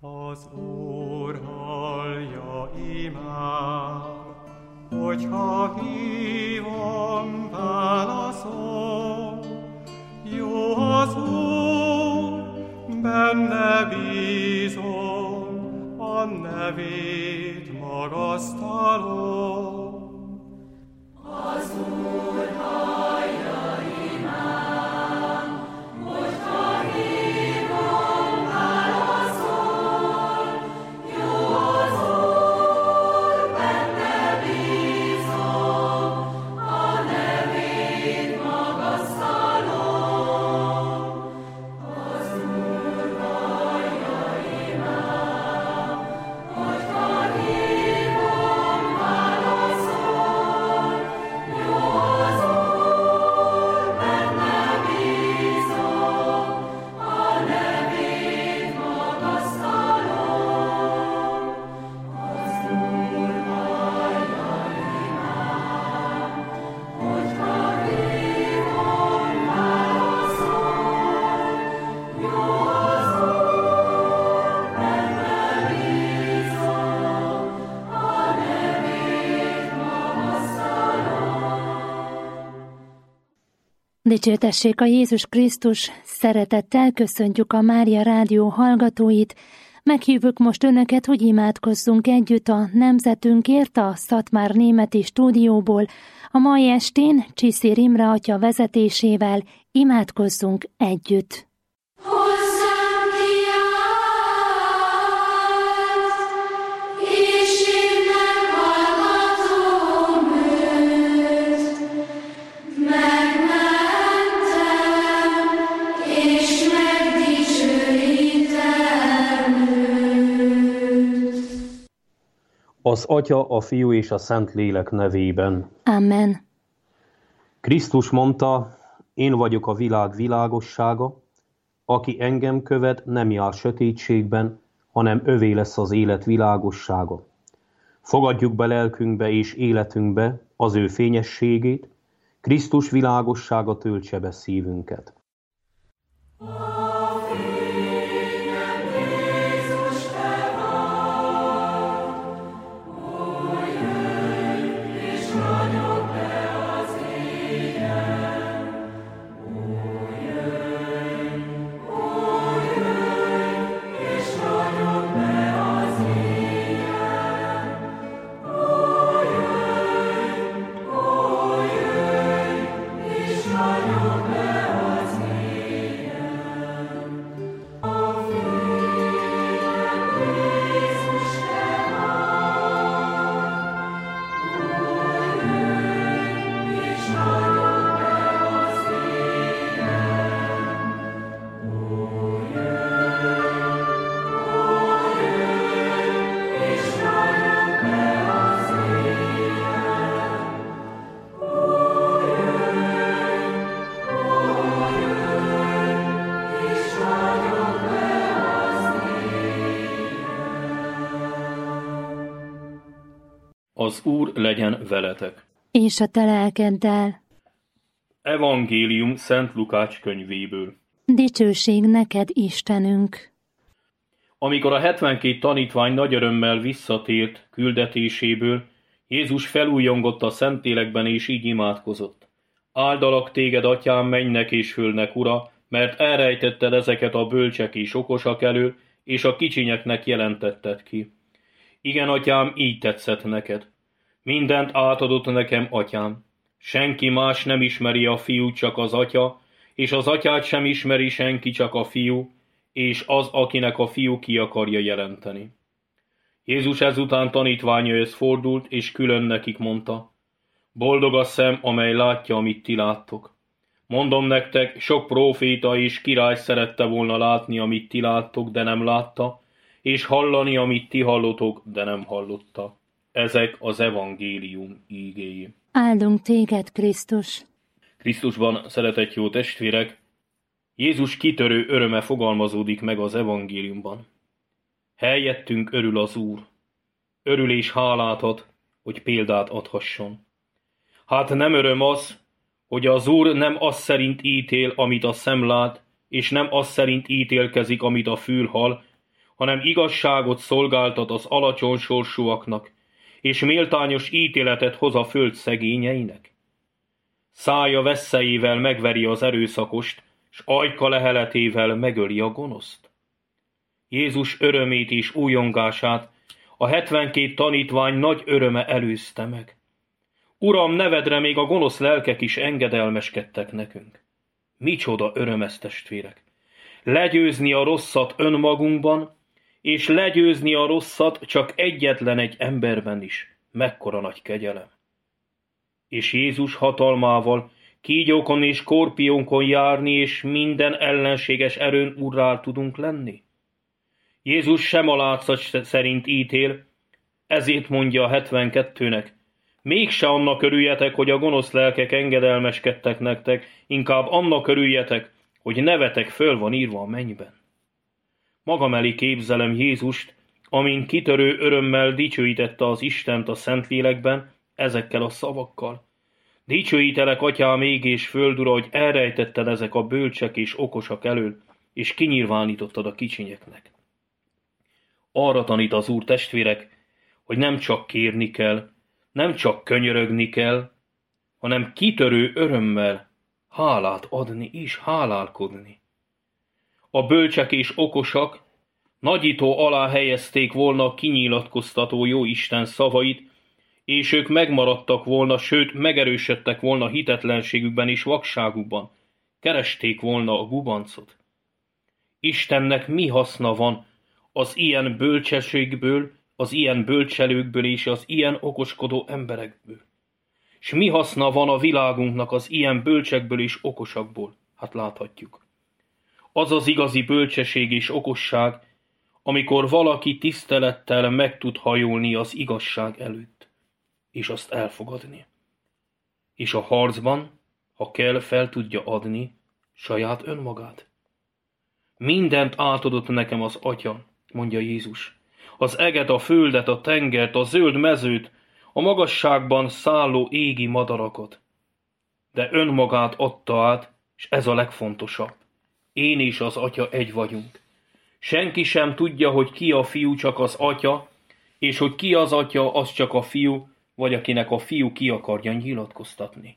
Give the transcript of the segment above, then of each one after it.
Az Úr hallja imám, hogyha hívom, válaszol. Jó az Úr, benne bízom, a nevét magasztalom. Az Úr hallja imám, hogyha hívom, válaszol. Jó az Úr, benne bízom, a nevét magasztalom. Az Úr hallja imám, hogyha hívom, válaszol. Jó az Úr, benne bízom, a nevét magasztalom. Az Úr hallja imám, hogyha hívom, válaszol. Jó az Úr, benne bízom, a nevét magasztalom. Dicsértessék a Jézus Krisztus, szeretettel köszöntjük a Mária Rádió hallgatóit. Meghívjuk most önöket, hogy imádkozzunk együtt a nemzetünkért a Szatmár-németi stúdióból. A mai estén Csiszér Imre atya vezetésével imádkozzunk együtt. Hozzám kiált, és én meghallgatom őt. Megmentem, és megdicsőítem őt. Az Atya, a Fiú és a Szentlélek nevében. Amen. Krisztus mondta, én vagyok a világ világossága, aki engem követ, nem jár sötétségben, hanem övé lesz az élet világossága. Fogadjuk be lelkünkbe és életünkbe az ő fényességét, Krisztus világossága töltse be szívünket. Az Úr legyen veletek. És a te lelkeddel. Evangélium Szent Lukács könyvéből. Dicsőség neked, Istenünk! Amikor a 72 tanítvány nagy örömmel visszatért küldetéséből, Jézus felújongott a Szentlélekben és így imádkozott. Áldalak téged, Atyám, mennynek és földnek Ura, mert elrejtetted ezeket a bölcsek és okosak elől, és a kicsinyeknek jelentetted ki. Igen, Atyám, így tetszett neked. Mindent átadott nekem, Atyám. Senki más nem ismeri a Fiút, csak az Atya, és az Atyát sem ismeri senki, csak a Fiú, és az, akinek a Fiú ki akarja jelenteni. Jézus ezután tanítványaihoz fordult, és külön nekik mondta: boldog a szem, amely látja, amit ti láttok. Mondom nektek, sok próféta és király szerette volna látni, amit ti láttok, de nem látta, és hallani, amit ti hallotok, de nem hallotta. Ezek az evangélium ígéi. Áldunk téged, Krisztus! Krisztusban, szeretett jó testvérek, Jézus kitörő öröme fogalmazódik meg az evangéliumban. Helyettünk örül az Úr. Örül és hálát ad, hogy példát adhasson. Hát nem öröm az, hogy az Úr nem az szerint ítél, amit a szem lát, és nem az szerint ítélkezik, amit a fül hall, hanem igazságot szolgáltat az alacsony sorsúaknak, és méltányos ítéletet hoz a föld szegényeinek. Szája vesszeivel megveri az erőszakost, s ajka leheletével megöli a gonoszt. Jézus örömét és újongását a 72 tanítvány nagy öröme előzte meg. Uram, nevedre még a gonosz lelkek is engedelmeskedtek nekünk. Micsoda öröm ez, testvérek! Legyőzni a rosszat önmagunkban, és legyőzni a rosszat csak egyetlen egy emberben is. Mekkora nagy kegyelem! És Jézus hatalmával kígyókon és skorpiónkon járni, és minden ellenséges erőn urrá tudunk lenni. Jézus sem a látszat szerint ítél, ezért mondja a 72-nek, mégse annak örüljetek, hogy a gonosz lelkek engedelmeskedtek nektek, inkább annak örüljetek, hogy nevetek föl van írva a mennyben. Magam elé képzelem Jézust, amint kitörő örömmel dicsőítette az Istent a Szentlélekben, ezekkel a szavakkal. Dicsőítelek, Atyám, ég és föld ura, hogy elrejtetted ezek a bölcsek és okosak elől, és kinyilvánítottad a kicsinyeknek. Arra tanít az Úr, testvérek, hogy nem csak kérni kell, nem csak könyörögni kell, hanem kitörő örömmel hálát adni és hálálkodni. A bölcsek és okosak nagyító alá helyezték volna a kinyilatkoztató jó Isten szavait, és ők megmaradtak volna, sőt megerősödtek volna hitetlenségükben és vakságukban, keresték volna a gubancot. Istennek mi haszna van az ilyen bölcsességből, az ilyen bölcselőkből és az ilyen okoskodó emberekből? És mi haszna van a világunknak az ilyen bölcsekből és okosakból? Hát láthatjuk. Az az igazi bölcsesség és okosság, amikor valaki tisztelettel meg tud hajolni az igazság előtt, és azt elfogadni. És a harcban, ha kell, fel tudja adni saját önmagát. Mindent átadott nekem az Atya, mondja Jézus. Az eget, a földet, a tengert, a zöld mezőt, a magasságban szálló égi madarakat. De önmagát adta át, és ez a legfontosabb. Én és az Atya egy vagyunk. Senki sem tudja, hogy ki a fiú, csak az Atya, és hogy ki az Atya, az csak a fiú, vagy akinek a fiú ki akarja nyilatkoztatni.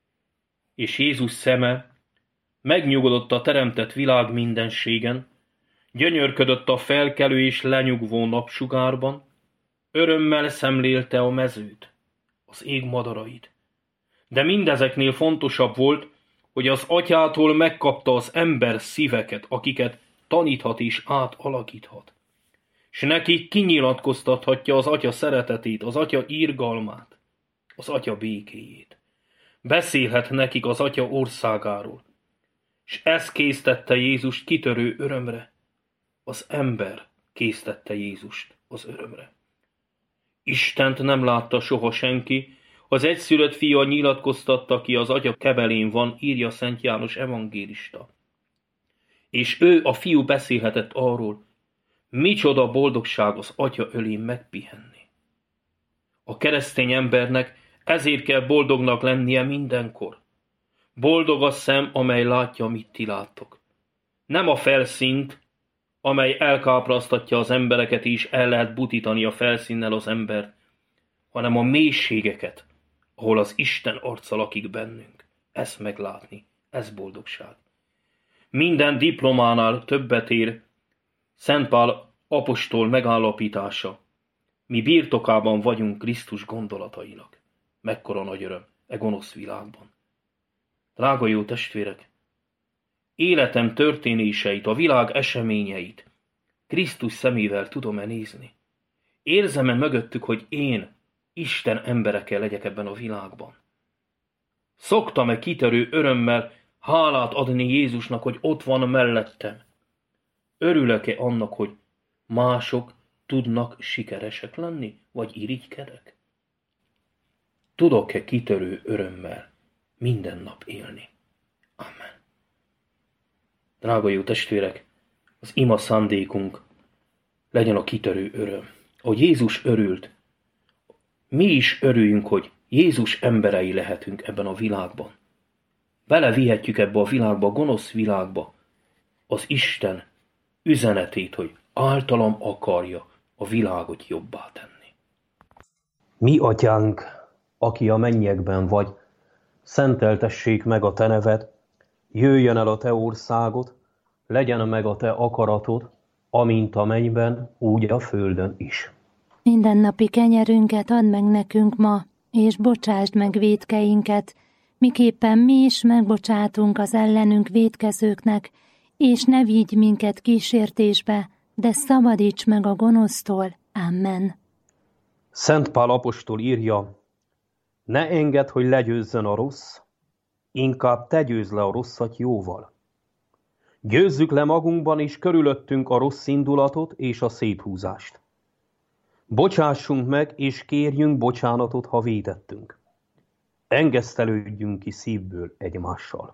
És Jézus szeme megnyugodott a teremtett világ mindenségen, gyönyörködött a felkelő és lenyugvó napsugárban, örömmel szemlélte a mezőt, az ég madarait. De mindezeknél fontosabb volt, hogy az Atyától megkapta az ember szíveket, akiket taníthat és átalakíthat. S neki kinyilatkoztathatja az Atya szeretetét, az Atya irgalmát, az Atya békéjét. Beszélhet nekik az Atya országáról. S ez késztette Jézust kitörő örömre. Az ember késztette Jézust az örömre. Istent nem látta soha senki, az egyszülött fia nyilatkoztatta ki, az Atya kebelén van, írja Szent János evangélista. És ő, a fiú beszélhetett arról, micsoda boldogság az Atya ölén megpihenni. A keresztény embernek ezért kell boldognak lennie mindenkor. Boldog a szem, amely látja, amit ti láttok. Nem a felszínt, amely elkáprasztatja az embereket, és el lehet butítani a felszínnel az embert, hanem a mélységeket, ahol az Isten arca lakik bennünk. Ezt meglátni, ez boldogság. Minden diplománál többet ér Szent Pál apostol megállapítása. Mi birtokában vagyunk Krisztus gondolatainak. Mekkora nagy öröm e gonosz világban. Drága jó testvérek, életem történéseit, a világ eseményeit Krisztus szemével tudom-e nézni? Érzem-e mögöttük, hogy én Isten emberekkel legyek ebben a világban? Szoktam-e kitörő örömmel hálát adni Jézusnak, hogy ott van mellettem? Örülök-e annak, hogy mások tudnak sikeresek lenni, vagy irigykedek? Tudok-e kitörő örömmel minden nap élni? Amen. Drága jó testvérek, az ima szándékunk legyen a kitörő öröm. Ahogy Jézus örült, mi is örüljünk, hogy Jézus emberei lehetünk ebben a világban. Belevihetjük ebbe a világba, a gonosz világba az Isten üzenetét, hogy általam akarja a világot jobbá tenni. Mi atyánk, aki a mennyekben vagy, szenteltessék meg a te neved, jöjjön el a te országod, legyen meg a te akaratod, amint a mennyben, úgy a földön is. Mindennapi kenyerünket add meg nekünk ma, és bocsásd meg vétkeinket, miképpen mi is megbocsátunk az ellenünk vétkezőknek, és ne vigy minket kísértésbe, de szabadíts meg a gonosztól. Amen. Szent Pál apostol írja, ne engedd, hogy legyőzzön a rossz, inkább te győzd le a rosszat jóval. Győzzük le magunkban és körülöttünk a rossz indulatot és a széthúzást. Bocsássunk meg és kérjünk bocsánatot, ha vétettünk. Engesztelődjünk ki szívből egymással.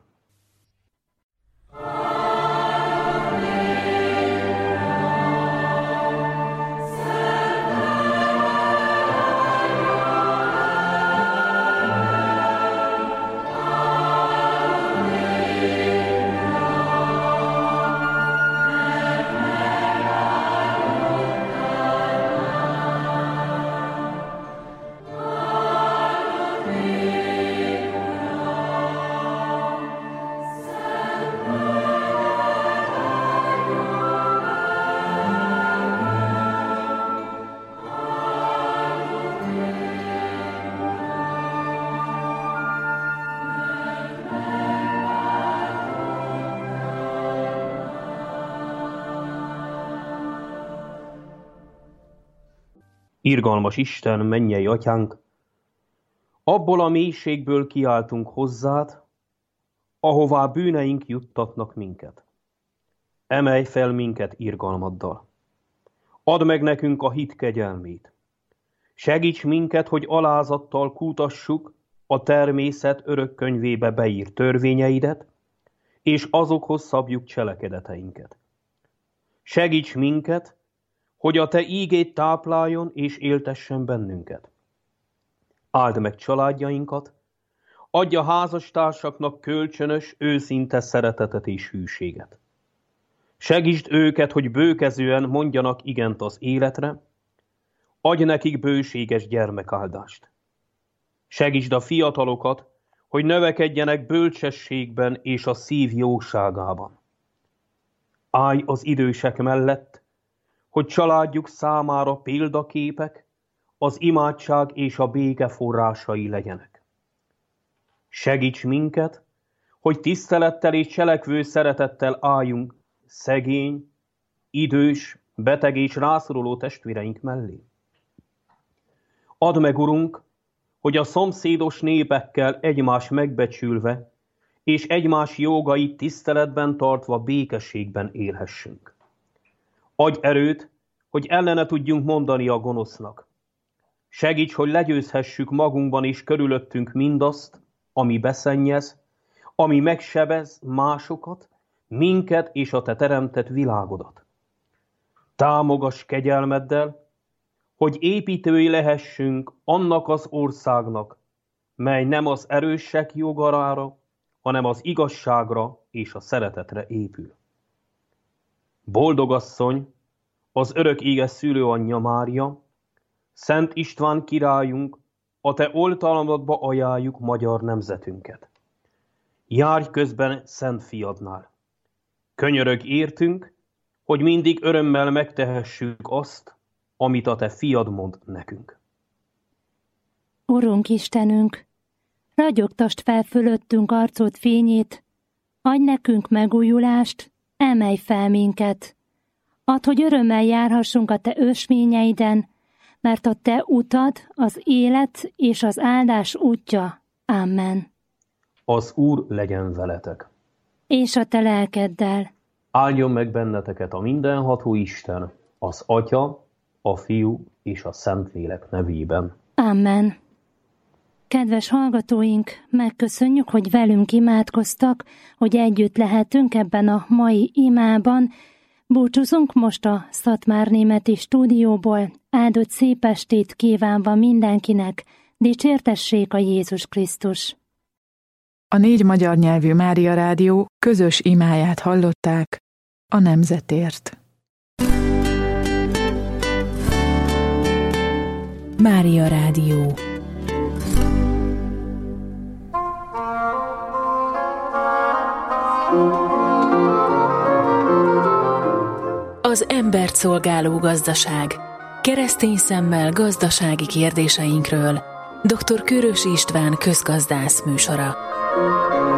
Irgalmas Isten, mennyei atyánk, abból a mélységből kiáltunk hozzád, ahová bűneink juttatnak minket. Emelj fel minket irgalmaddal. Add meg nekünk a hit kegyelmét. Segíts minket, hogy alázattal kutassuk a természet örök könyvébe beírt törvényeidet, és azokhoz szabjuk cselekedeteinket. Segíts minket, hogy a te ígéd tápláljon és éltessen bennünket. Áld meg családjainkat, adj a házastársaknak kölcsönös, őszinte szeretetet és hűséget. Segítsd őket, hogy bőkezően mondjanak igent az életre, adj nekik bőséges gyermekáldást. Segítsd a fiatalokat, hogy növekedjenek bölcsességben és a szív jóságában. Állj az idősek mellett, hogy családjuk számára példaképek, az imádság és a béke forrásai legyenek. Segíts minket, hogy tisztelettel és cselekvő szeretettel álljunk szegény, idős, beteg és rászoruló testvéreink mellé. Add meg, Urunk, hogy a szomszédos népekkel egymás megbecsülve és egymás jogait tiszteletben tartva békességben élhessünk. Adj erőt, hogy ellene tudjunk mondani a gonosznak. Segíts, hogy legyőzhessük magunkban és körülöttünk mindazt, ami beszennyez, ami megsebez másokat, minket és a te teremtett világodat. Támogass kegyelmeddel, hogy építői lehessünk annak az országnak, mely nem az erősek jogarára, hanem az igazságra és a szeretetre épül. Boldogasszony, az örök éges szülőanyja Mária, Szent István királyunk, a te oltalmadba ajánljuk magyar nemzetünket. Járj közben Szent Fiadnál. Könyörögj értünk, hogy mindig örömmel megtehessük azt, amit a te fiad mond nekünk. Urunk Istenünk, ragyogtasd fel fölöttünk arcod fényét, adj nekünk megújulást, emelj fel minket. Add, hogy örömmel járhassunk a te ösvényeiden, mert a te utad az élet és az áldás útja. Amen. Az Úr legyen veletek. És a te lelkeddel. Áldjon meg benneteket a mindenható Isten, az Atya, a Fiú és a Szentlélek nevében. Amen. Kedves hallgatóink, megköszönjük, hogy velünk imádkoztak, hogy együtt lehetünk ebben a mai imában. Búcsúzunk most a Szatmárnémeti stúdióból, áldott szép estét kívánva mindenkinek, dicsértessék a Jézus Krisztus. A 4 magyar nyelvű Mária Rádió közös imáját hallották a nemzetért. Mária Rádió. Az embert szolgáló gazdaság. Keresztény szemmel gazdasági kérdéseinkről. Dr. Körös István közgazdász műsora.